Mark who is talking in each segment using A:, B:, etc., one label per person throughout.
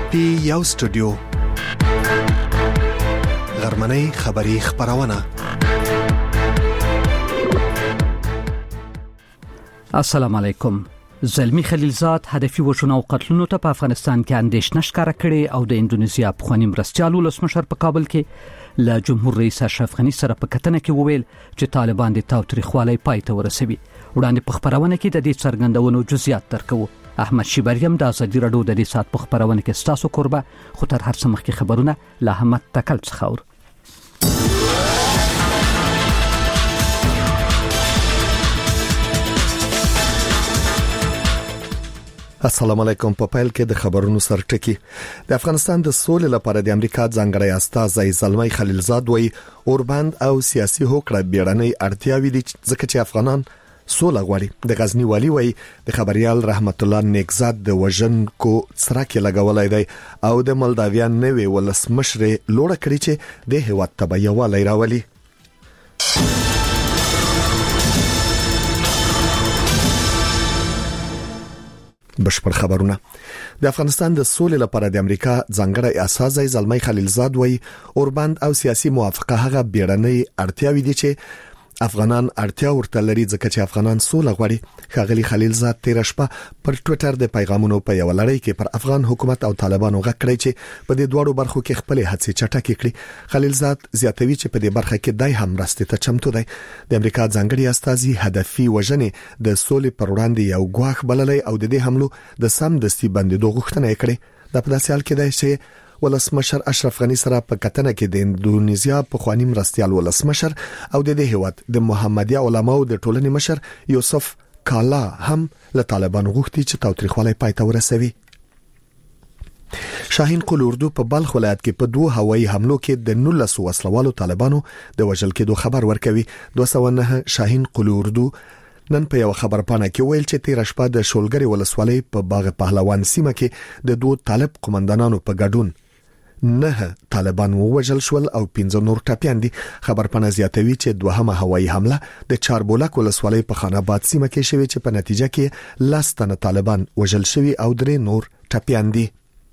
A: پی یو سټوډیو غرمنۍ خبری خبرونه.
B: السلام علیکم. زلمی خلیلزاد هدفي وژنو او قتلونو ته په افغانستان کې اندېښنه ښکاره کړې او د انډونیزیا پخوانی مرستیال ولسمشر په کابل کې له جمهور رئیس اشرف غنی سره په کتنه کې وویل چې طالبان د تاوتریخوالي پای ته ورسوي. وړاندې په خبرونه کې د دې څرګندونو جزئیات درکو. احمد شیبریم د ازادي رادیو د دې سات په خبرونه کې ستاسو قربه خو تر هر څه مخکې خبرونه له احمد تکل څخه اور.
A: السلام علیکم. په پیل کې د خبرونو سرټکی. د افغانستان د سولې لپاره د امریکا ځانګړی استازی زلمی خلیلزاد وایي اوربند او سیاسي هوکړه بیړنۍ اړتیاوې دي ځکه چې افغانان سوله غواړي. د غزنی والی وایي د خبريال رحمت الله نیکزاد د وژنکو څرک لګولای دی او د مالداویا نوې ولسمشر لوړ کړی چې د هیواد تبعیوالی راولي. بشپړ خبرونه. د افغانستان د سولې لپاره د امریکا ځانګړی استازی زلمی خلیلزاد وایي اوربند او سیاسي موافقه هغه بیړنۍ اړتیاوې دي چې افغانان اړتیا ورته لري ځکه چې افغانان سوله غواړي. خاغلی خلیلزاد تیر شپه پر ټوئیټر د پیغامونو په یو لړۍ کې پر افغان حکومت او طالبانو غږ کړی چې په دې دوړو برخو کې خپل هڅې چټکې کړي. خلیلزاد زیاتوي چې په دې برخه کې دای هم راستي ته چمتو دی. د امریکا ځانګړي استازي هدفي وژنې د سولې پر وړاندې یو ګواښ بللی او د دې حملو د سم دستي بندیدو غوښتنه یې کړې. د په داسې حال کې دی چې ولسمشر اشرف غنی سره په کتنه کې د انډونیزیا پخوانی مرستیال ولسمشر او د دې هیواد د محمدي علماو د ټولنې مشر یوسف کالا هم له طالبان غوښتي چې تاوتریخوالی پای ته ورسوي. شاهین قل اردو په بلخ ولایت کې په 2 هوایي حملو کې د 19 وسلوالو طالبانو د وژل کېدو خبر ورکوي. 209 شاهین قل اردو نن په یو خبرپاڼه کې ویل چې تیر شپه د شولګری ولسوالۍ په باغ پهلوان سیمه کې د 2 طالب قومندانانو په ګډون 9 طالبان ووژل شول او 15 نور ټپيان دي. خبرپاڼه زیاتوي چې دوهمه هوایي حمله د چاربولک ولسوالۍ په خان آباد سیمه کې شوې چې په نتیجه کې 10 تنه طالبان وژل شوي او 3 نور ټپيان دي.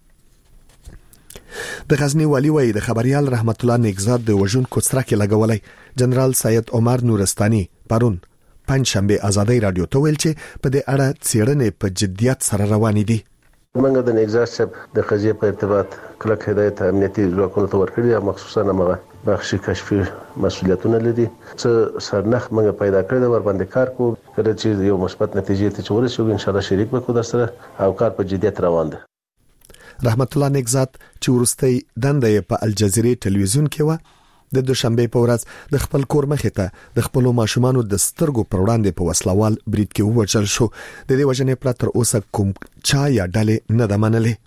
A: د غزنی والی وایي د خبريال رحمت الله نیکزاد د وژونکو څرک لګولای. جنرال سید عمر نورستاني پرون پنځشنبه ازادي رادیو ته ویل چې په دې اړه څېړنې په جديت سره روانې دي.
C: منګه د نیکزاد صاحب د قضیې په ارتباط کلک هدایت امنیتي ځواکونو ته ورکړي او مخصوصا هغه بخشي کشفي مسؤلیتونه لري چې سرنخ منګه پیدا کړی د ور باندې کار کو کړي چې یو مثبت نتیجې ته ورسېږي. ان شاء الله شریک وکړو در سره او کار په جديت روان دي.
A: رحمت الله نیکزاد چې ورستي دنده په الجزیره ټلویزیون کې و د دوشنبه په ورځ د خپل کور مخې ته د خپل ماشومانو د سترګو پر وړاندې په وسلوال برید کې ووژل شو. د دې وجنې پر تر اوسه کوم چا یا ډلې نه د منلې.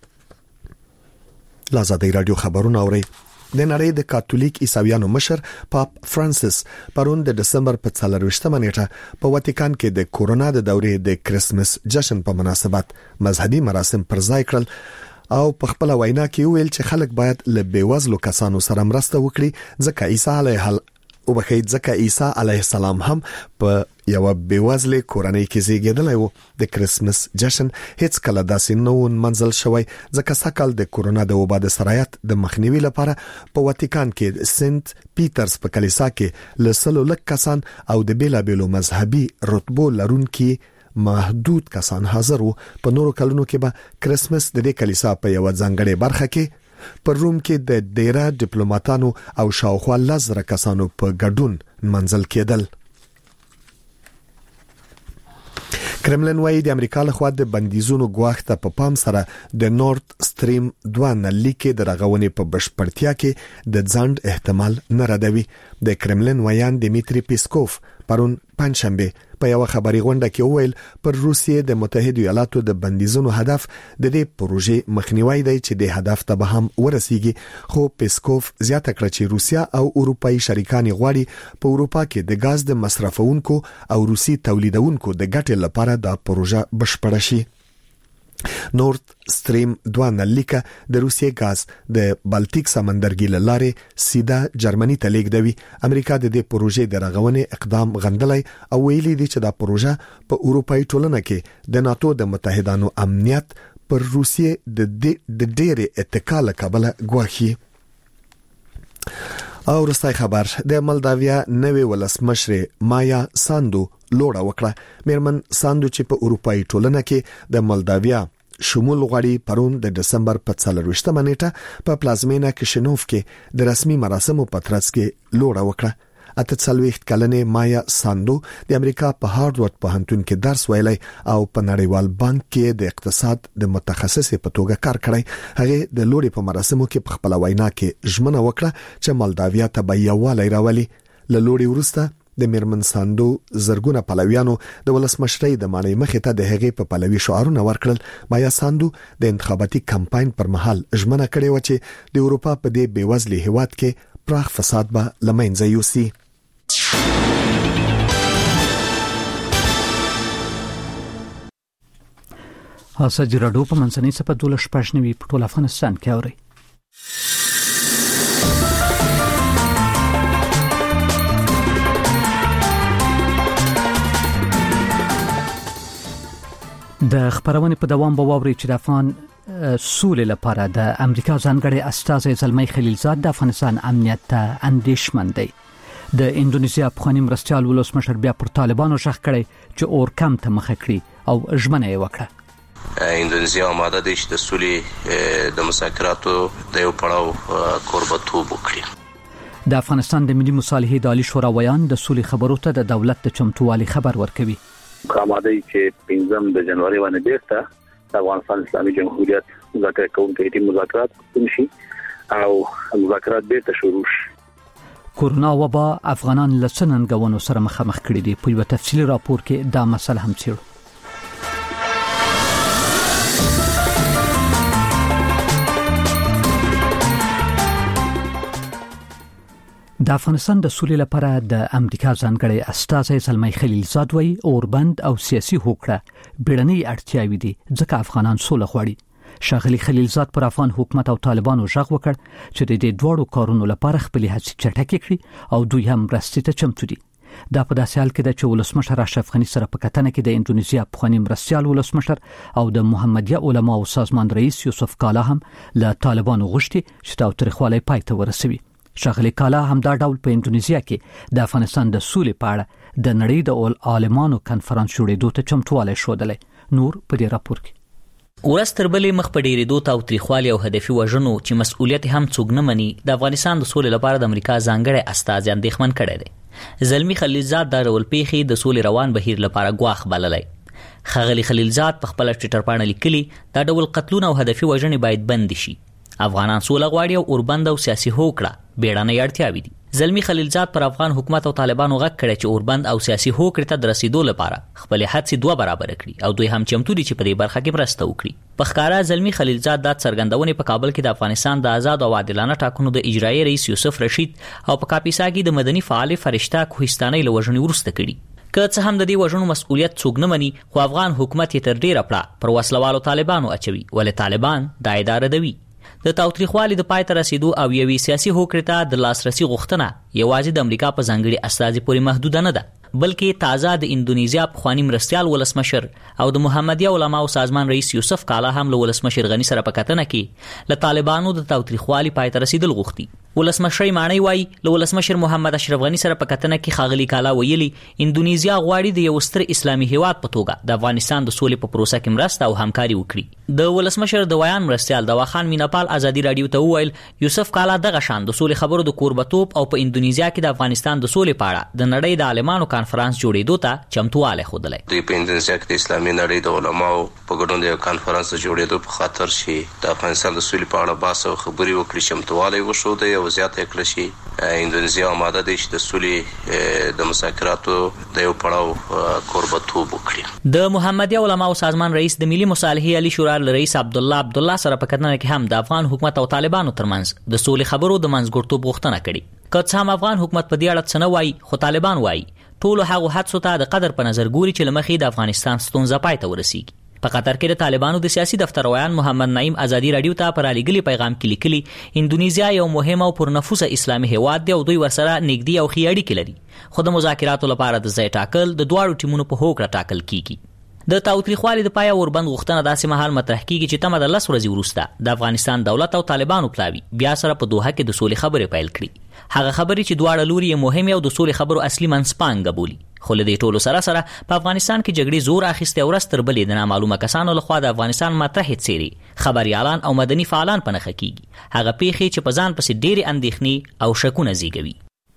A: لازادي رادیو خبرونه اوري. د نړۍ د کاتولیک عیسویانو مشر پاپ فرانسیس پرون د دسمبر په 24مه نیټه په واتیکان کې د کورونا د دورې د کرسمس جشن په مناسبت مذهبي مراسم پر ځای کړل او په خپل وینا کې ویل چې خلک باید له بیوزلو کسانو سره مرسته وکړي ځکه عیسی علیه السلام هم په یو بیوزله کورنۍ کې زیږیدلی و. د کرسمس جشن هیڅ کله داسې نه منځل شوی ځکه سکل د کورونا د وبا د سرایت د مخنیوي لپاره په واتیکان کې سنت پیټرز په کلیسا کې لسلو لک کسان او د بیلابیلو مذهبي رتبو لرونکي محدود کسان حاضر وو. په نورو کلونو کې به کرسمس د دې کلیسا په یو ځانګړي برخه کې پر روم کې د ډیره ډیپلوماټانو او شاوخوا 10 کسانو په ګډون منځل کېدل. کرملن وايي د امریکا لخوا د بندیزونو ګواښ ته په پام سره د نورت سټریم 2 نلیکې د رغونې په بشپړتیا کې د ځند احتمال نه ردوي. د کرملن ویان دیمیتری پیسکوف پرون پنځشنبه په یو خبري غونډه کې وویل پر روسیې د متحده ایالاتو د بندیزونو هدف د دې پروژې مخنیوي دی چې د هدف ته به هم ورسیږي. خو پیسکوف زیاته کړه چې روسیا او اروپאי شریکان غواړي په اروپا کې د غاز د مصرفونکو او روسي تولیدونکو د ګټې لپاره دا پروژه بشپړه شي. نورت سټریم 2 نلیکه د روسیې غاز د بالټیک سمندرګي لارې سیده جرمني ته لیږدوي. امریکا د دې پروژې د رغونې اقدام غندلای او ویلي دی چې دا پروژه په اروپאי ټولنه کې د ناتو د متحدانو امنیت پر روسیې د ډېرې اتکا له کبله ګواښي. او رستای خبر د مالداویا نوې ولسمشر مایا ساندو لوړه وکړه. میرمن ساندو چې په اروپאי ټولنه کې د مالداویا شمول غړي پرون د دسمبر په 24مه نیټه په پلازمینه کشینوف کې د رسمي مراسمو په ترڅ کې لوړه وکړه. 48 کلنې مایا ساندو د امریکا په هارورد پوهنتون کې درس ویلی او په نړیوال بانک کې د اقتصاد د متخصص په توګه کار کړی. هغه د لوړې په مراسمو کې په خپل وینا کې ژمنه وکړه چې مالداویا ته به یووالی راولي. له لوړې وروسته د میرمن ساندو زرګونه پلویانو د ولسمشرۍ د معنی مخې ته د هغې په پلوي شعارونه ورکړل. مایا ساندو د انتخاباتي کمپاین پر مهال ژمنه کړې و چې د اروپا په دې بیوزلي هیواد کې پراخ فساد به له منځه یوسي.
B: اساجي راډیو په منځنۍ صفه 12 په ټول افغانستان کې اوري. د خبرونه په دوام به واوري چې د افغان سولې لپاره د امریکا ځانګړي استازی زلمی خلیلزاد د افغانستان امنیت ته اندېښمن دی. د انډونیزیا پخوانی مرستیال ولسمشر بیا پر طالبانو شخ کړي چې اورکم ته مخه کړي او ژمنه یې وکړه.
D: انډونیزیا آماده ده چې د سولې د مذاکراتو د یو پړاو کوربتوب وکړي.
B: د افغانستان د ملي مصالحې د عالی شورا ویان د سولې خبرو ته د دولت د چمتووالي خبر ورکوي.
E: آماده چې 5 د جنوري باندې بیرته د افغانستان اسلامي جمهوریت مذاکره کوونکي ټیم مذاکرات کوي او مذاکرات بیرته شروع شي.
B: کورونا وبا افغانان له څنګهونو سره مخامخ کړي دي. په یو تفصیلی راپور کې دا مسله هم څیړو. د افغانستان د سولې لپاره د امریکا ځانګړي استازی زلمی خلیلزاد وایي اوربند او سیاسي هوکړه بیړنۍ اړتیاوې دي ځکه افغانان سوله غواړي. ښاغلي خلیلزاد پر افغان حکومت او طالبانو ژغ وکړ چې د دې دوړو کارونو لپاره خپل هڅې چټکې کړي او دوی هم مرستې ته چمتو دي. دا په داسې حال کې ده چې ولسمشر اشرف غني سره په کتنه کې د انډونیزیا پخوانی مرستیال ولسمشر او د محمدیه علماو سازمان رئیس یوسف کالا هم له طالبانو غوښتي چې تاوتریخوالی پای ته ورسوي. ښاغلي کالا هم دا ډول په انډونیزیا کې د افغانستان د سولې په اړه د نړۍ د عالمانو کنفرانس جوړېدو ته چمتووالی ښودلی. نور په دې راپور کې
F: ورستر بلې مخ په ډېرېدو تاوتریخوالي او هدفي وژنو چې مسؤلیت هم څوک نه مني د افغانستان د سولې لپاره د امریکا ځانګړی استازی اندېښمن کړی دی. زلمی خلیلزاد دا ډول پیښې د سولې روان بهیر لپاره ګواښ بللی. ښاغلي خلیلزاد په خپله ټویټر پاڼه لیکلي دا ډول قتلونه او هدفي وژنې باید بند شي. افغانان سوله غواړي او اوربند او سیاسي هوکړه بیړنۍ اړتیاوې دي. زلمی خلیلزاد پر افغان حکومت او طالبانو غږ کړی چې اوربند او سیاسي هوکړې ته د رسیدو لپاره خپل هڅې 2 برابر کړي او دوی هم چمتو دي چې په دې برخه کې مرسته وکړي. په ښکاره زلمی خلیلزاد د څرګندونې په کابل کې د افغانستان د آزاد او عادلانه ټاکنو د اجرایي رئیس یوسف رشید او په کاپیسا کې د مدني فعال فرشته کوهستاني له وژنې وروسته کړي. که څه هم د دې وژنو مسؤلیت څوک نه مني خو افغان حکومت یې تر ډیره پړه پر وسلوالو طالبانو اچوي ولې طالبان دا اداره دوي. د تاوتریخوالي د پای ته رسیدو او یوې سیاسي هوکړې ته د لاسرسي غوښتنه یوازې د امریکا په ځانګړي استازي پورې محدوده نه ده بلکې تازه د انډونیزیا پخوانی مرستیال ولسمشر او د محمدیه علماو سازمان رئیس یوسف کالا هم له ولسمشر غني سره په کتنه کې له طالبانو د تاوتریخوالي پای ته رسیدل غوښتي. ولسمشر معنی وایي له ولسمشر محمد اشرف غني سره په کتنه کې ښاغلي کالا ویلي انډونیزیا غواړي د یو ستر اسلامي هیواد په توګه د افغانستان د سولې په پروسه کې مرسته او همکاري وکړي. د ولسمشر د ویان مرستیال دواخان میناپال ازادي رادیو ته وویل یوسف کالا دغه شان د سولې خبرو د کوربتوب او په انډونیزیا کې د افغانستان د سولې په اړه د نړۍ د عالمانو کانفرنس جوړېدو ته چمتواله خوده.
D: دوی په انډونیزیا کې د اسلامي نړۍ د علماو په ګډون د یو کانفرنس جوړېدو په خاطر شي د افغانستان د سولې په اړه بحث او خبرې وکړي چمتواله وښوده او زیاته کړی شي. انډونیزیا آماده ده چې د سولې د مذاکراتو د یو پړاو کوربتوب وکړي.
F: د محمدیه علماو سازمان رئیس د ملي مصالحې عالی شورا رئیس عبدالله سره په کتنه کې هم د افغان حکومت او طالبانو ترمنځ د سولې خبرو د منځګړتوب غوښتنه کړې. که څه هم افغان حکومت په دې اړه څه نه وایي خو طالبان وایي ټولو هغو حدسو ته د قدر په نظر ګوري چې له مخې د افغانستان ستونزه پای ته ورسیږي. په قطر کې د طالبانو د سیاسي دفتر ویان محمد نعیم ازادي رادیو ته پر علیګلی پیغام کې لیکلي انډونیزیا یو مهم او پرنفوذه اسلامي هیواد دی او دوی ورسره نږدې او ښې اړیکې لري خو د مذاکراتو لپاره د ځای ټاکل د دواړو ټیمونو په هوکړه ټاکل کیږي. د تاوتریخوالي د پای اوربند غوښتنه داسې مهال مطرح کیږي چې تمه د 10 ورځې وروسته د افغانستان دولت او طالبانو پلاوي بیا سره په دوحه کې د سولې خبرې پیل کړي. هغه خبرې چې دواړه لوري مهمه او د سولې خبرو اصلي منځپانګه بولي. خو له دې ټولو سره په افغانستان کې جګړې زور اخیسته او ورځ تر بلې د نامعلومه کسانو لخوا د افغانستان مطرح څیرې خبريالان او مدني فعالان په نخښه کیږي. هغه پیښې چې په ځان پسې ډېری اندېښنې او شکونه زیږوي.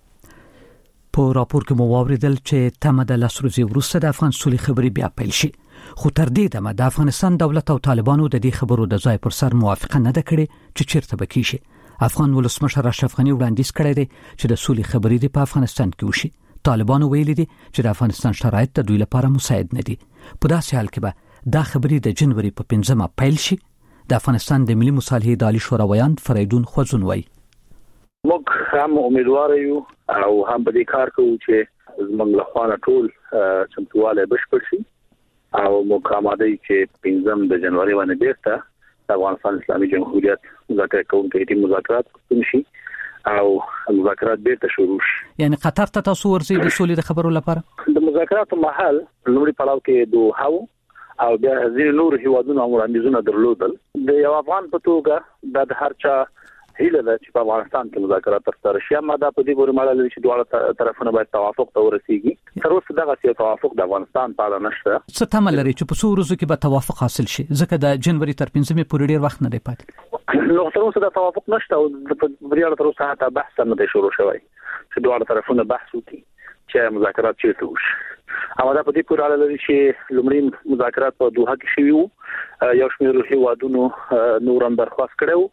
B: په راپور کې مو واوریدل چې تمه د 10 ورځې وروسته د افغان سولې خبرې بیا پیل شي. خو تر دې دمه د افغانستان دولت او طالبانو د دې خبرو د ځای پر سر موافقه نه ده کړې چې چیرته به کیږي. افغان ولسمشر اشرف غنی وړاندیز کړی دی چې د سولې خبرې د په افغانستان کې وشي. طالبانو ویلي دي چې د افغانستان شرایط د دوی لپاره مساعد نه دي. په داسې حال کې به دا خبرې د جنوري په 15 پیل شي. د افغانستان د ملي مصالحې د عالی شورا ویان فریدون خوځون وایي
E: موږ هم امیدوار یو او هم به دې کار کوو چې زموږ له خوا ټول چمتواله بشپړ شي او موږ آماده یو چې 15 د جنوري باندې بیرته د افغانستان اسلامي جمهوریت مذاکره کوونکي ټیم مذاکرات کوي او مذاکرات بیرته شروع شي.
B: یعنی قطر ته تاسو ورځي د سولې د خبرو لپاره
E: د مذاکراتو محل لومړی پړاو کې دوه او بیا ځینې نور هیوادونو وړاندیزونه درلودل. د یو افغان په توګه د هر چا هیله ده چې په افغانستان کې مذاکرات ترسره شي. اما دا په دې پورې مړه لري چې دواړه طرفونه باید توافق ته ورسیږي. تر اوسه دغه څه توافق د افغانستان په اړه نشته.
B: څه تمه لري چې په څو ورځو کې به توافق حاصل شي ځکه د جنوري تر 15 پورې ډیر وخت نه دی پاتې.
E: نو تر اوسه د توافق نشته او په بریاله تر اوسه حتی بحث نه دی شروع شوی چې دواړه طرفونه بحث وکړي چې مذاکرات چیرته وشي. اما دا په دې پورې اړه لري چې لومړی مذاکرات په دوحه کې شوي وو. یو شمېر هیوادونو نور هم درخواست کړو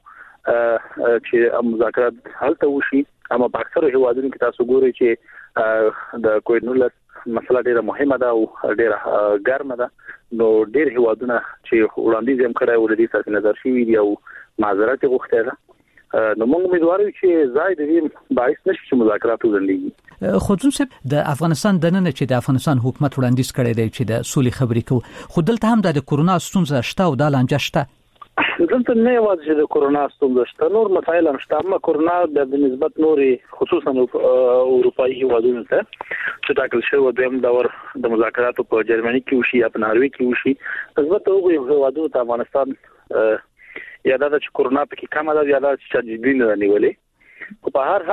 E: چې مذاکرات هلته وشي. اما په اکثر هیوادونو کې تاسو ګورئ چې د کووډ-19 مسله ډیره مهمه ده او ډیره ګرمه ده. نو ډیر هیوادونه چې وړاندیز هم کړی و د دې سره نظر شوي دي او معذرت غوښتي ده. نو موږ امیدوار یو چې زائد دې باعث نشي چې مذاکرات وځنډيږي.
B: خو ځکه د افغانستان د نن چې د افغانستان حکومت وړاندیز کړی دی چې د سولې خبرې کوي خو دلته هم د کورونا ستونزه شته او د لانجه شته.
E: دلته نه یوازې د کورونا ستونزه شته نور مسایل هم شته. اما کورونا د نسبت نوري خصوصا اروپایي هیوادونو ته چې تاکل شوی دویم دور د مذاکراتو په جرمني کې وشي یا په ناروې کې وشي نسبت هغوی هیوادونو ته افغانستان یا دا چې کورونا پکې کم ده یا دا چې جدي نه نیولې. په هر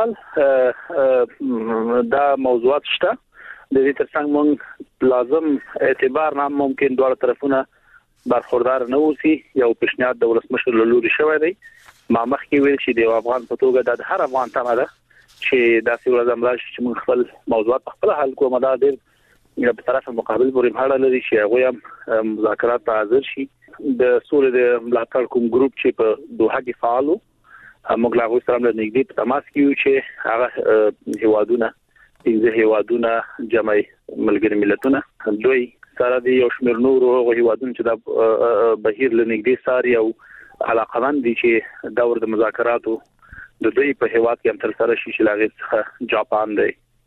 E: حال دا موضوعات شته. د دې ترڅنګ موږ لازم اعتبار نه ممکن دواړه طرفونه برخوردار نه اوسي. یو پیشنهاد د ولسمشر له لوري شوی دی. ما مخکې ویل چې د افغان په توګه د هر افغان تمه ده چې دا څه ورځ امر شي چې موږ خپل موضوعات خپل حل کوو. دا ډېر په طرف مقابل پورې مهاله لري چې هغه هم مذاکرات ته حاضر شي. د سولې د ملاتړ کوم ګروپ چې په دوحه کې فعالو موږ لا غوښتل سره نږدې په تماس کې یو چې هغه هیوادونه هیوادونه جمعي ملګری ملتونه دوی سره د یو شمېر نورو هیوادونو چې د بهیر لنګدي ساري او علاقمند دي چې دور د مذاکراتو د دوی په هیواد کې هم تر سره شي چې لاغې څخه جاپان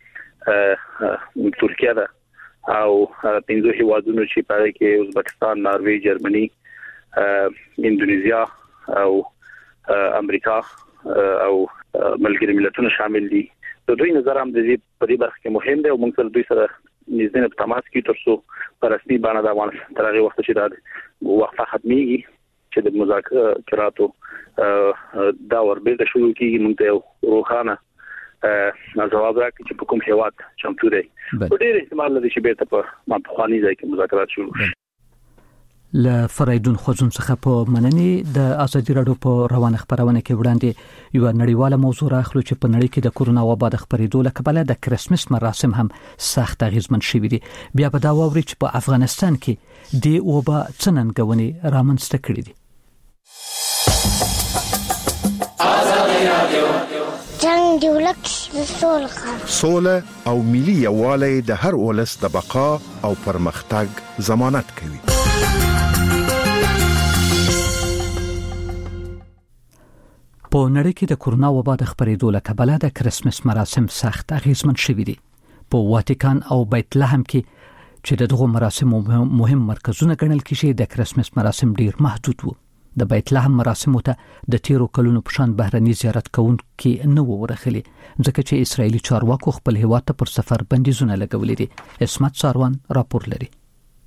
E: دی ترکیه ده او 15 هیوادونو چې په کې ازبکستان ناروې جرمني اندونیزیا او امریکا او ملګری ملتونه شامل دي. د دوی نظر هم د دې په دې برخه کې مهم دی او موږ سره دوی سره نږدې په تماس کې ترڅو په رسمي باندې د افغانستان تر هغه وخت چې دا وقفه ختميږي چې د مذاکراتو دا وربه شروع کیږي موږ ته روخانه جواب راکړي چې په کوم هیواد چمتو دی. په ډېر احتمال لري چې بیرته په مانپخواني ځای کې مذاکرات شروع شي.
B: ل فریدون خوځون څخه په مننې د ازادي راډیو په روانه خبرونه کې وړاندې یو نړیواله موضوع راخلو چې په نړۍ کې د کورونا وبا د خبرېدو له کبله د کرسمس مراسم هم سخت اغیزمن شوي دي. بیا به دا واوري چې په افغانستان کې د وبا څنګهونې رامنځته کړې دي. ازادي راډیو
G: جنگ دی ولک
H: سوله او ملي یووالی د هر ولس د بقا او پرمختګ ضمانت کوي.
B: په نړۍ کې د کورونا وبا د خبرېدو له کبله د کرسمس مراسم سخت اغیزمن شوي دي. په واتیکان او بیت لحم کې چې دغه مراسم مهم مرکزونه ګڼل کېږي د کرسمس مراسم ډیر محدود وو. د بیت لحم مراسمو ته د تیرو کلونو په شان بهرني زیارت کوونکي نه ورغلي ځکه چې اسرایلی چارواکو خپل هیواد ته پر سفر بندیزونه لګولې دي. اسمت ساروان راپور لري.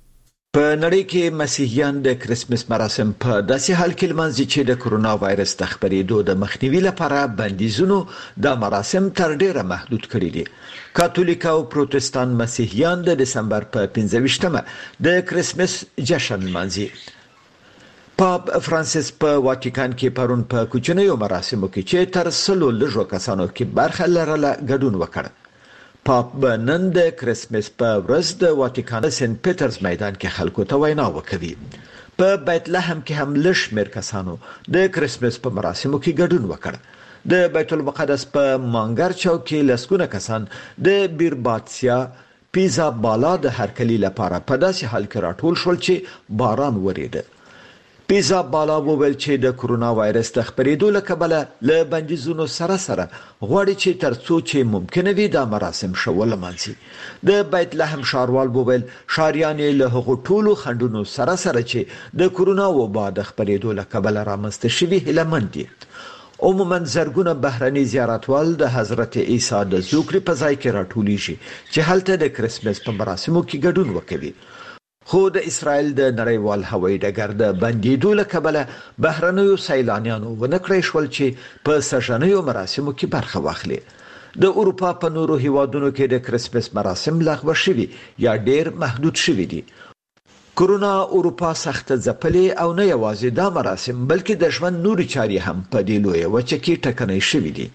I: په نړۍ کې مسیحیان د کریسمس مراسم په داسې حال کې لمانځي چې د کرونا وایرس د خپرېدو د مخنیوي لپاره بندیزونو د مراسم تر ډیره محدود کړي دي. کاتولیک او پروتستان مسیحیان د دسمبر په 15مه د کریسمس جشن لمانځي. پاپ فرانسیس په واتیکان کې پرون په کوچنیو مراسمو کې چې تر 100 لږو کسانو کې برخه لرله ګډون وکړ. پاپ نن د کریسمس په ورځ د واتیکان سنت پیټرز میدان کې خلکو ته وینا وکړي. په بیت لحم کې هم لږ شمېر کسانو د کریسمس په مراسمو کې ګډون وکړ. د بیت المقدس په مانګر چوک کې لسګونه کسان د بیرباتسیا پیزا بالا د هرکلي لپاره په داسې حال کې راټول شول چې باران وریده. پیزا بالا وویل چې د کرونا وایرس د خپرېدو له کبله له بندیزونو سره غواړي چې ترڅو چې ممکنه وي دا مراسم شول لمانځي. د بیت لحم ښاروال وویل ښاریان له هغو ټولو خنډونو سره چې د کرونا وبا د خپرېدو له کبله رامنځته شوي هیلهمند دي. عموما زرګونه بهرني زیارتوال د حضرت عیسی د زوکړې په ځای کې راټولیږي چې هلته د کریسمس په مراسمو کې ګډون وکوي. خو د اسرائیل د نړیوال هوایي ډګر د بندیدو له کبله بهرنیو سیلانیانو ونکړی شول چې په سژنیو مراسمو کې برخه واخلي. د اروپا په نورو هیوادونو کې د کریسمس مراسم لغوه شوي یا ډیر محدود شوي دي. کرونا اروپا سخت ځپلې او نه یوازې دا مراسم بلکې د ژوند نوري چارې هم په دې لویه وچه کې ټکنۍ شوي دي.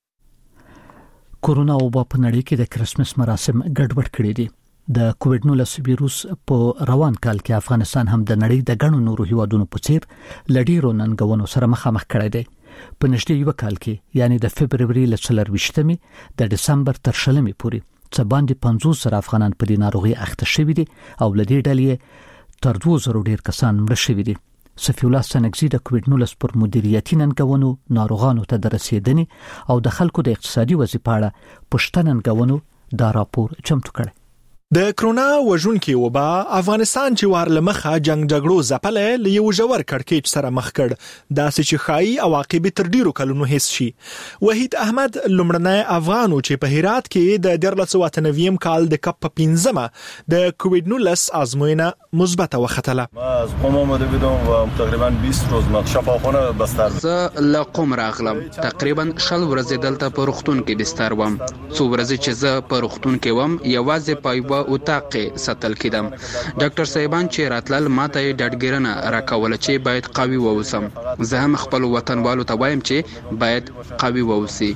B: کرونا وبا په نړۍ کې د کریسمس مراسم ګډوډ کړي دي. د کووډ 19 ویروس په روان کال کې افغانستان هم د نړۍ د ګڼو نورو هیوادونو په څیر لډیرو ننګونو سره مخامخ کړی دی. په نږدې یو کال کې یعنی د فبرवरी ل 24مې د دسمبر تر 20مې پورې څه باندې 50 افغانان په دې ناروغي اخته شوي دي او لدې ډلې تر 2000 ډیر کسان مړ شوي دي. صفی الله سنگزی د کووډ 19 پر مدیریتي ننګونو ناروغانو ته د رسیدنې او د خلکو د اقتصادي وضعیت په اړه پښتنه ننګونو دا راپور چمتو کړ.
J: د کرونا وژونکي وبا افغانستان چې وار لمخه جنگ جګړو ځپلې له یو ژور کړکېچ سره مخ کړ. داسې چې خایي عواقب تر ډیرو کلونو حس شي. وحید احمد لمړنی افغانو چې په هرات کې د 1999 کال د کپ 15مه د کووډ 19 آزموینه مثبت وختله.
K: ما از قم آمده بودم و تقریبا 20 روز ما شفاخانه بستر.
L: زه له قم راغلم. تقریبا 10 ورځې دلته په روغتون کې بستر وم. څو ورځې چې زه په روغتون کې وم یوازې پایو اتاق کې ساتل کېدم. ډاکټر صاحبان چې راتلل ماته ډاډګیرنه راکوله چې باید قوي ووسم. زه هم خپل وطنوالو ته وایم چې باید قوي ووسی.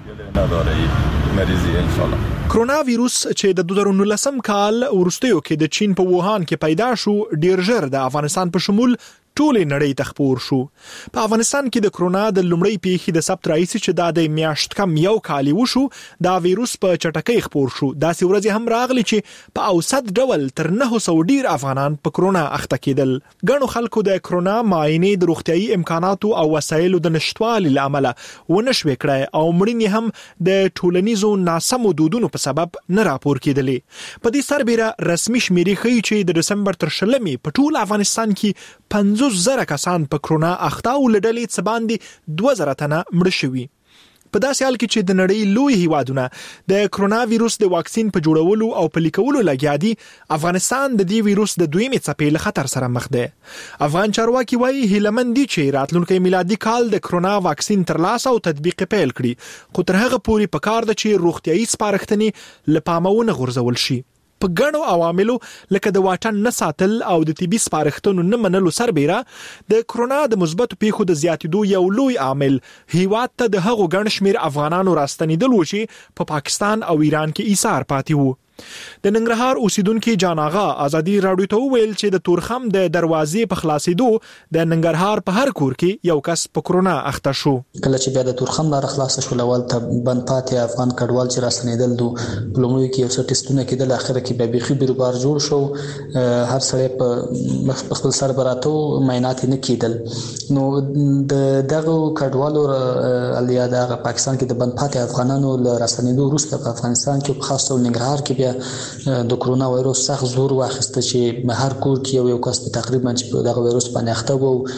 J: کرونا ویروس چې د 2019 کال ورستیو کې د چین په ووهان کې پیدا شو ډیر ژر د افغانستان په شمول ټولې نړۍ ته خپور شو. په افغانستان کې د کرونا د لومړۍ پیښې د سبت راځي چې د میاشت کم یو کال وشو دا ویروس په چټکۍ خپور شو. داسې ورځې هم راغلي چې په اوسط ډول تر 900 ډیر افغانان په کرونا اخته کېدل. ګڼو خلکو د کرونا معاینې د روغتيایي امکاناتو او وسایلو د نشټوالي لامل ونشوي کړای او مړینې هم د ټولنیزو ناسمو دودونو په سبب نه راپور کېدلې. په دې سربېره رسمي شمیرې ښیي چې د دسمبر تر 20مې په ټول افغانستان کې 50,000 کسان په کرونا اخته او لډلې څه باندې 2000 تنه مړ شوي. په داسې حال کې چې د نړۍ لوی هیوادونه د کرونا ویروس د واکسین په جوړولو او پلي کولو لګیا دي، افغانستان د دې ویروس د دویمې څپې له خطر سره مخ دی. افغان چارواکي وایي هیلمن دي چې راتلونکي میلادي کال د کرونا واکسین ترلاسه او تطبیق پیل کړي، خو تر هغه پورې پکار ده چې روغتيایي سپارښتنې له پامه ونه غورځول شي. په ګڼو عواملو لکه د واټن نه ساتل او د طبي سپارښتنو نه منلو سربېره د کرونا د مثبتو پیښو د زیاتېدو یو لوی عامل هیواد ته د هغو ګڼ شمېر افغانانو راستنېدل و چې په پاکستان او ایران کې ایثار پاتې وو. د ننګرهار اوسیدونکو جان آغا ازادي راډیو ته ویل چې د تورخم د دروازې په خلاصېدو د ننګرهار په هر کور کې یو کس په کرونا اخته شو.
M: کله چې بیا د تورخم لار خلاص شو لول ته بند پاتې افغان کډوال چې راستنېدل دوه لومړی کې یو څه ټیسټونه کېدل، اخر کې بیا بيخي بیروبار جوړ شو، هر سړی په خپل سر براتو معاینات نه کېدل. نو د دغه کډوالو الیا د پاکستان کې د بند پاتې افغانانو راستنېدو وروسته په افغانستان کې په خاص ډول ننګرهار کې د کرونا وایروس سخت زور واخیسته چې هر کور کې یو کس تقریبا چې دغه وایروس باندې اخته وو.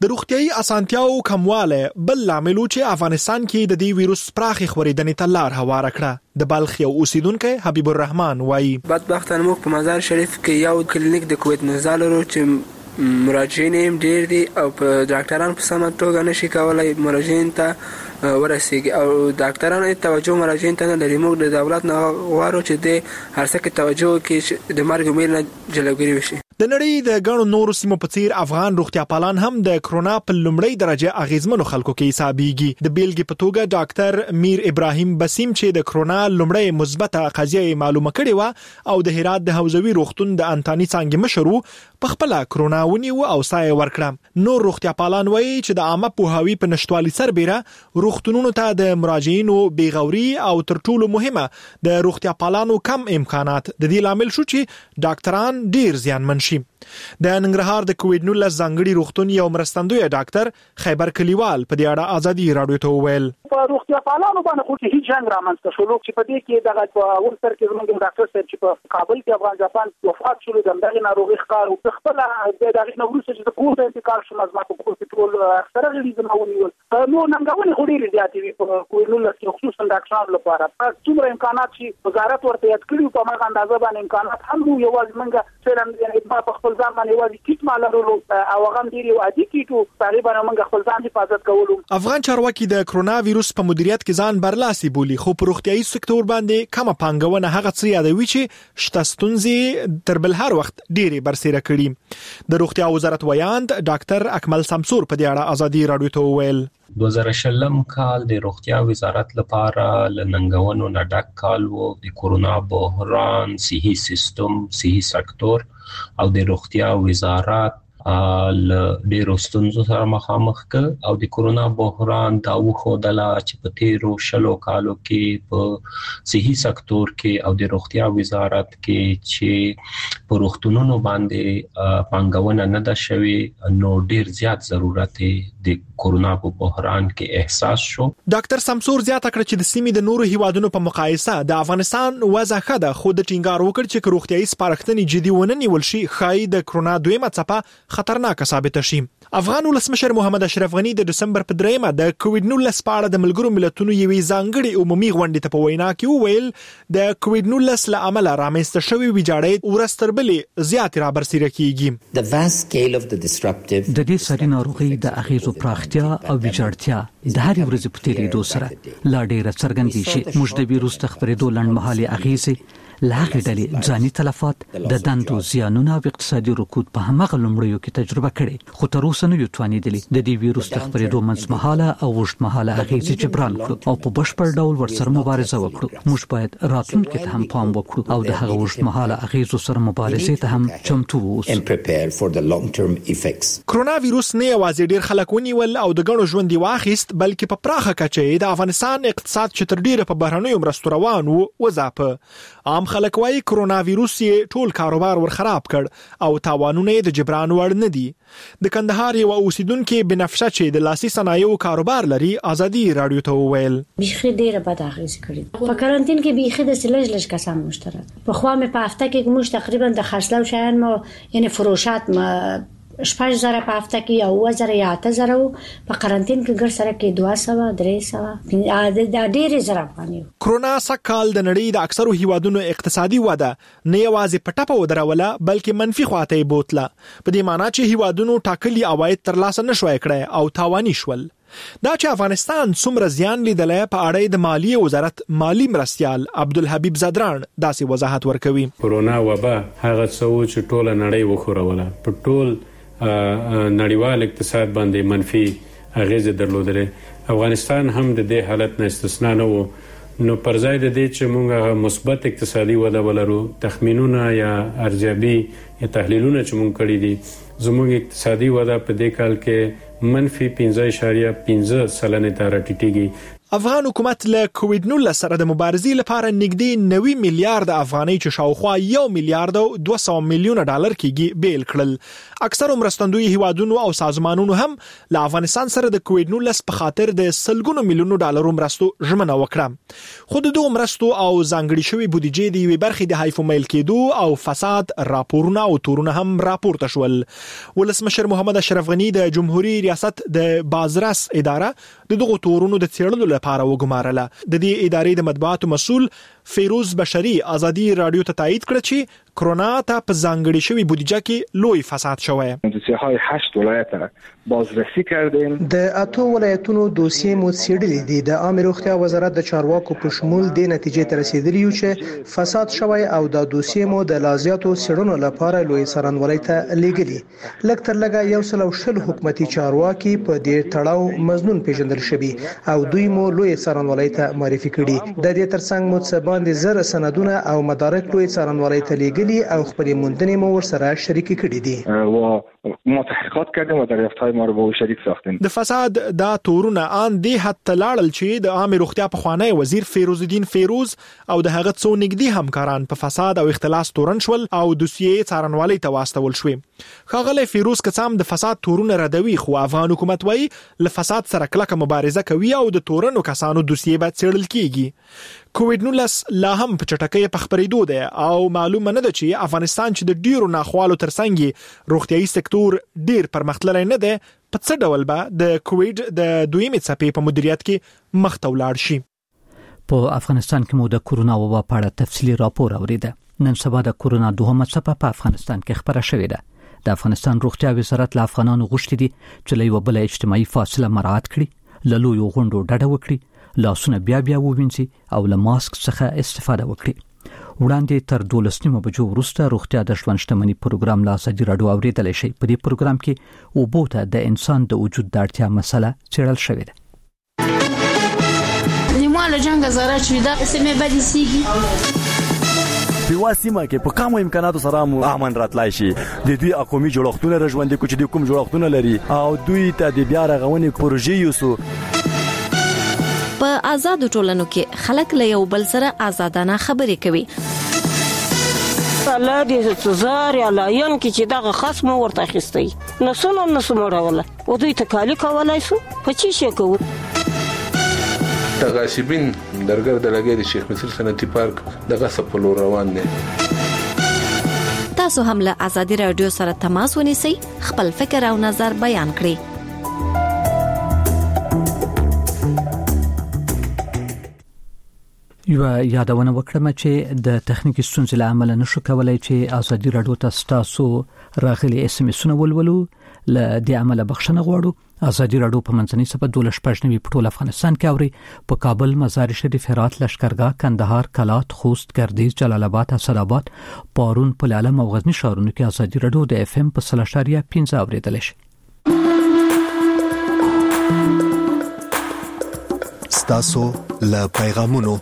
J: د روغتيایي اسانتیاو کمواله بل لامل چې افغانستان کې د دې وایروس پراخې خورېدنې ته لار هواره کړه. د بلخ یو اوسیدونکو حبیب الرحمن وایي
N: بدبختانه موږ په مزار شریف کې یو کلینیک د کووید 19 لرو چې مراجعین هم ډیر دي او په ډاکټران په سمه توګه نشي کولای مراجعین ته ورسیږي او ډاکټران توجه مراجعین ته نه لري. موږ د دولت نه غواړو چې د هر څه کې توجه وکړي د مرګ ویل نه جلوګیری وشي.
J: د نړۍ د غنو نورو سیمو په څیر افغان روغتیا پالان هم د کرونا په لومړی درجه اغیزمنو خلکو کې حسابيږي. د بیلګې په توګه ډاکټر میر ابراهیم بسیم چې د کرونا لومړی مثبته قضیه معلومه کړې و او د هرات د حوزوي روغتون د انتانی څنګه مشرو په خپل کرونا ونیو او سایه ورکړه. نور روغتیا پالان وایي چې د عامه پوهاوی په نشټوالي سربېره روغتونونو ته د مراجعینو بیغوري او تر ټولو مهمه د روغتیا پالانو کم امکانات د دې لامل شو چې ډاکټران ډیر زیانمن شي. د ننګرهار د کووید 19 ځانګړي روغتون یو مرستندوی ډاکټر خیبر کلیوال په دې اړه ازادي رادیو ته وویل
O: په روغتیا پالانو باندې خو هیڅ جنگ رامنځته شو چې په دې کې دغه په اول سر کې زموږ ډاکټر صاحب چې په کابل کې افغان جاپان وفات شول دغه ناروغي ښکار او خپل دغه نوروز چې د کووډ انتقال شو مزما په کووډ اکثره غلیظ مونیول نو ننګونې خو ډېرې زیاتې وي په کووډ 19 خصوصا ډاکټرانو لپاره څومره امکانات چې وزارت ورته یاد کړی په هغه اندازه باندې امکانات هم یوازې موږ څنګه په خپل ځان باندې یوازې کیټ مالرو او هغه ډېر یو عادي کیټو تقریبا موږ خپل ځان حفاظت کولو.
J: افغان چارواکي د کرونا وایروس په مدیریت کې ځان برلاسي بولي خو په روغتيایي سکتور باندې کومه پانګونه هغه څه یادوي چې شته ستونزې تر بل هر وخت ډېرې برسېره کړي. د روغتیا وزارت ویاند ډاکټر اکمل سمسور په دې اړه ازادي رادیو ته وویل
P: 2020 کال د روغتیا وزارت لپاره لننګونو نه ډک کال وو. د کورونا بحران صحي سیستم صحي سکتور او د روغتیا وزارت ډېرو ستونزو سره مخامخ کړ او د کورونا بحران دا وښودله چې په تیرو 20 کالو کې په صحي سکتور کې او د روغتیا وزارت کې چې په روغتونونو باندې پانګونه نه ده شوې نو ډېر زیات ضرورت د کورونا په بحران کې احساس شو.
J: ډاکټر سمسور زیاته کړ چې د سیمې د نورو هیوادونو په مقایسه د افغانستان وضع ښه ده خو د ټینګار وکړ چې روغتیایي سپارښتنې جدي ونه نیول شي ښایي د کرونا دویمه څپه خطرناک ثابت شي. افغان ولسمشر محمد اشرف غنی د دسمبر په 3 د کووید 19 په اړه د ملګرو ملتونو یوې ځانګړې عمومي غونډې ته په وینا کې وویل د کووید 19 له امله رامنځته شوې ویجاړۍ ورستربلې زیات را برسېره کیږي.
B: د دې سړي ناروغي د اغیزو پراختیا او ویجاړتیا د هر ورځې په تیریدو سره لا ډېره څرګندې شي. موږ د ویروس د خپرېدو لنډمهالي اغیزې لاغې ډلې ځاني تلفات د دندو زیانونه او اقتصادي رکود په همغه لومړیو کې تجربه کړي خو تر اوسه نه یو توانیدلی د دې ویروس د خپرېدو منځمهاله او اوږدمهاله اغیزې جبران کړو او په بشپړ ډول ورسره مبارزه وکړو. موږ باید راتلونکي ته هم پام وکړو او د هغه اوږدمهاله اغیزو سره مبارزې ته هم چمتو اوسو.
J: کرونا وایروس نه یوازې ډېر خلک ونیول او د ګڼو ژوند واخیست بلکې په پراخه کچه د افغانستان اقتصاد چې تر ډیره په بهرنیو مرستو روان وو وځاپه. عام خلک وايي کرونا وایروس یې ټول کاروبار ورخراب کړ او تاوانونه د جبران وړ نه دي. د کندهار یو اوسیدونکو بنفشه چې د لاسي صنایعو کاروبار لري ازادي رادیو ته وویل
Q: بيخي ډیره بد اغیز کړی په کارانتین کې بيخي د سلج کسان مشترک په خوا مې په هفته کې موږ تقریبا د خرڅلاو شیان مو یعنی فروشات ما شپږ زره په هفته کې او 1000 یا 8000 په کارانتین کې ګر سره کې 200 300 د ډېر زره باندې.
J: کرونا سکهال د نړۍ د اکثرو هیوادونو اقتصادي وده نه یوازې په ټپه ودروله بلکې منفي خواته یې بوتله په دې معنی چې هیوادونو ټاکلي عواید ترلاسه نشوي کړي او تاواني شول. دا چې افغانستان څومره زیان لیدلې په اړه د مالیې وزارت مالی مرستيال عبدالحبیب زدران داسې وضاحت ورکوي.
R: کرونا وبا هغه څه چې ټول نړۍ وخوروله په ټول نړیوال اقتصاد باندې منفي اغیزه درلودلې. افغانستان هم د دې حالت نه استثنا نه وو نو پر ځای د دې چې موږ مثبت اقتصادي وده ولرو تخمینونه یا ارزیابي یا تحلیلونه چې موږ کړی دي زموږ اقتصادي وده په دې کال کې -5.15% ته راټیټیږي.
J: افغان حکومت له کووډ 19 سره د مبارزې لپاره نږدې 90 میلیارډ افغانۍ چې شاوخوا 1 میلیارډ او 200 میلیون ډالر کېږي بیل کړل. اکثر مرستندوی هیوادونو او سازمانونو هم له افغانستان سره د کووډ 19 په خاطر د سلګونو میلیونو ډالرو مرستو ژمنه وکړه. خو د دوه مرستو او ځانګړي شوی بودیجې د یوې برخې د هایفومیل کېدو او فساد راپورونه او تورونه هم راپورته شول. ولسمشر محمد اشرف غنی د جمهوریت ریاست د بازرس اداره دغه تورونو د څېړلو لپاره وګمارله. د دې ادارې د مطبوعاتو مسؤل فیروز بشری ازادي رادیو ته تایید کړ چې کرونا ته په ځانګړي شوی بودیجه کې لوی فساد شوی.
S: دوسیه‌های 8 ولایت بازرسی کردیم.
T: د 8 ولایتونو دوسیې مو څېړلې دي. د عامه روغتیا وزارت د چارواکو په شمول د نتیجې ته رسیدلی چې فساد شوی او د دوسیې مو د لازیاتو څېړنو لپاره لوی څارنوالۍ ته لیږلي. لکه تر لږه 100 حکومتي چارواکي په دې تړاو مزنون پیژندل شوي او دوی مو لوی څارنوالۍ ته معرفي کړي. د دې ترڅنګ مو څه باندې زره سندونه او مدارک لوی څارنوالۍ ته لیږلي او خپل موندنې مو ورسره شریک کړي دي.
S: و ما تحقیقات کردیم و دریافت‌های ما رو با او شریک ساختیم.
J: د فساد دا تورونه ان دې حد لاړل چې د عامه روغتیا په خوانی وزیر فیروز الدین فیروز او د هغه څو نږدې همکاران په فساد او اختلاس تورن شول او دوسیې څارنوالۍ ته واستول شوې. ښاغلی فیروز کڅام د فساد تورونه ردوي خو افغان حکومت وایي له فساد سره کلکه مبارزه کوي او د تورنو کسانو دوسیې به څېړل کیږي. کووډ 19 لا هم په چټکۍ په خبرېدو ده او معلومه نه ده چې افغانستان چې د ډیرو ناخوالو ترڅنګ روغتيایي سکتور ډیر پرمختللی نه ده په څه ډول به د کووډ د دویمې څپې په مدیریت کې مخ ته ولاړ شي.
B: په افغانستان کې مو د کورونا وبا په اړه تفصیلی راپور اوریده. نن سبا د کورونا دوهمه څپه په افغانستان کې خبره شوې ده. د افغانستان روغتیا وزارت له افغانانو غوښتي دي چې له یو بل اجتماعي فاصله مراعات کړي، له لویو غونډو ډډه وکړي، لاسونه بیا ووینځي او له ماسک څخه استفاده وکړي. وړاندې تر 12 بجو وروسته روغتیا د ژوند شتمنۍ پروګرام لا ازادي رادیو اوریدلی شي. په دې پروګرام کې اوبو ته د انسان د وجود د اړتیا مسله څېړل شوې ده.
U: نیمه جنگ زره چې دا سمې بدې سیږي
V: په واسمه کې په کومو امکاناتو سره مو امن راتلای شي. د دوی اقومي جوړښتونه رژوندې کو چې د کوم جوړښتونه لري او دوی ته د بیا رغونې پروژې یوسو.
W: په آزاد ټولنو کې خلک له یو بل سره آزادانه خبرې کوي.
X: الله دې تزار یا لاین کې چې دغه خصم ورته خستي نسونه راوله او دوی تکالی کولای شو په چی شي کوو.
C: تغاشبین درګر د لګي د شیخ مصر صنعتي پارک دغه سپلو روان دي.
W: تاسو هم له آزادي رادیو سره تماس ونیسئ، خپل فکر او نظر بیان کړئ.
B: یو یادونه وکړم چې د تخنیکی ستونزې له امله نشو کولای چې آزادي رادیو تاسو راغلي اس ام اس ولولو. له دې عمله بخښنه غواړو. آزادي رادیو په منځنۍ صفحه 12 په ټول افغانستان کې اوري. په کابل، مزار شریف، هرات، لشکرګاه، کندهار، کلات، خوست، ګردیز، جلال آباد، اسداباد، پارون، پلعلم او غزنی ښارونو کې آزادي رادیو د اف ام په 0.15 اوریدل شي.
A: ستاسو له پیغامونو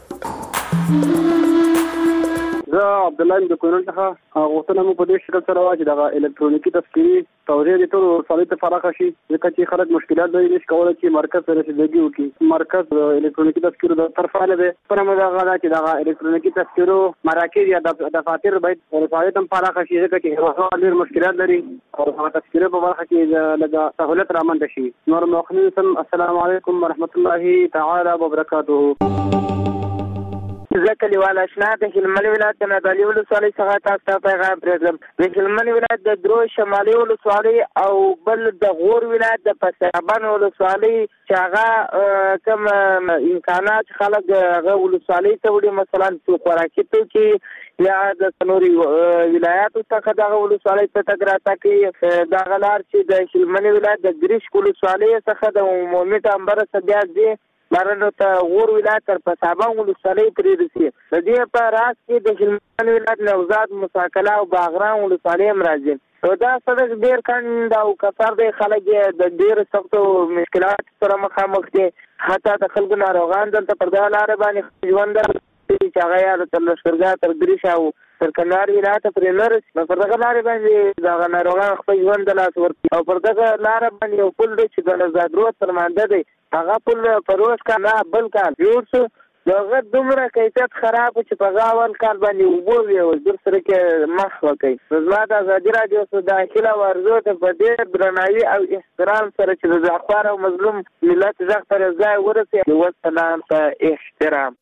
Y: زه عبد الله د کونړ څخه غوښتنه مو په دې شکل سره واچي دغه الکترونیکی تذکری توزیع د ټول ولسوالۍ ته فراخ شي ځکه چې خلک مشکلات لري نشي کولای چې مرکز سره رسیدګي وکړي. مرکز الکترونیکی تذکرو د طرفانه ده پرمه دغه چې دغه الکترونیکی تذکرو مراکز یا دفاتر باید ولسوالۍ ته فراخ شي ځکه چې ډېر مشکلات لري او هغه تذکره په برخه کې لږه سہولت رامنځته شي. نور مخنیسم السلام علیکم ورحمت الله تعالی وبرکاته.
Z: ځکه لیواله آشنا د هلمند ولایت د نادعلي ولسوالۍ څخه تاسو ته پیغام پرېږدم. د هلمند ولایت د درو شمالي ولسوالۍ او بل د غور ولایت د پسرابان ولسوالۍ چې هغه کوم امکانات خلک هغه ولسوالۍ ته وړي، مثلا خوراکي توکي یا د نوري ولایاتو څخه دغه ولسوالۍ ته تګ راتګ کوي. دغه لار چې د هلمند ولایت د ګریش ولسوالۍ څخه د عمومي ټامبر سبیا دي بارنو ته غور ولایت تر پسابان ولسوالۍ پرې رسي. د دې په راس کې د هلمند ولایت نوزاد، مساکله او باغران ولسوالۍ هم راځي. دا سړک ډېر کند او کثر دی، خلک د ډېر سختو مشکلات سره مخامخ دي. حتی د خلکو ناروغان دلته پر دغه لاره باندې ژوند چې هغه یا د لشکرګاه تر ګریش او سرکندار ولایت پرې لري نو پر دغه لارې باندې دا ناروغان خپل ژوند د لاس ورکړي او پر دغه لار باندې یو پل دی چې د زادروت تر مانده دی هغه پل پروس کا نه بل کال جوړ شو دغه دومره کیفیت خراب چې په غاول کال باندې وبوي او در سره کې مخ وکړي زما د ازادي رادیو څخه داخله ورزو ته په ډېر درناوي او احترام سره چې د ځخوار او مظلوم ملت ځخ پر ځای ورسي او سلام ته احترام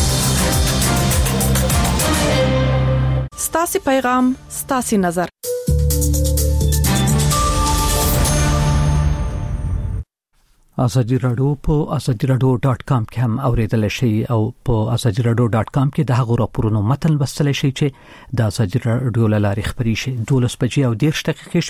D: ستاسو پیغام ستاسو نظر
B: ازادي رادیو په azadiradio.com کې هم اوریدل شي او په azadiradio.com کې د هغو راپورونو متن لوستل شي چې د ازادي رادیو لارې خبري شي 12 بجې او 10 دقیقې